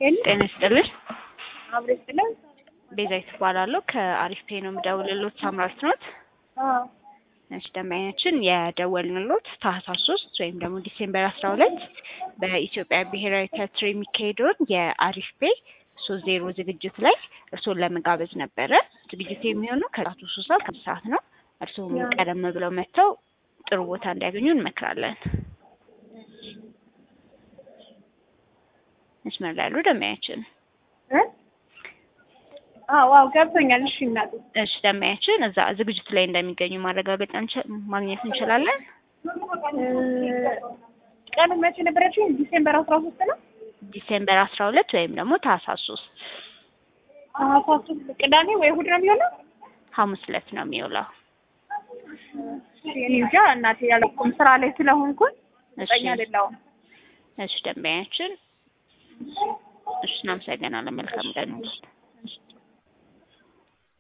ጤና ይስጥልኝ። አብረስልኝ ቤዛዊት እባላለሁ ከአሪፍ ፔ ነው የምደውልልዎት። ሳምራዊት ኖት? አዎ እሺ ደንበኛችን የደወልንልዎት ታህሳስ 3 ወይም ደግሞ ዲሴምበር 12 በኢትዮጵያ ብሔራዊ ቲያትር የሚካሄደውን የአሪፍ ፔ 30 ዝግጅት ላይ እርስዎን ለመጋበዝ ነበረ። ዝግጅቱ የሚሆነው ከሰዓቱ 3 ሰዓት ከ5 ሰዓት ነው። እርስዎም ቀደም ብለው መጥተው ጥሩ ቦታ እንዲያገኙ እንመክራለን። መስመር ላይ ያሉ ደንበኛችን አዎ ገብቶኛል። እሺ እናት እሺ ደንበኛችን እዛ ዝግጅቱ ላይ እንደሚገኙ ማረጋገጥ ማግኘት እንችላለን? ቀኑ መቼ ነበረችኝ? ዲሴምበር 13 ነው። ዲሴምበር 12 ወይም ደግሞ ታህሳስ 3 ታህሳስ 3 ቅዳሜ ወይ እሑድ ነው የሚሆነው? ሐሙስ ዕለት ነው የሚውለው። እኔ እንጃ እናቴ ያለቁም ስራ ላይ ስለሆንኩኝ እኛ አይደለሁም። እሺ ደንበኛችን እሺ እናመሰግናለን። መልካም ቀን።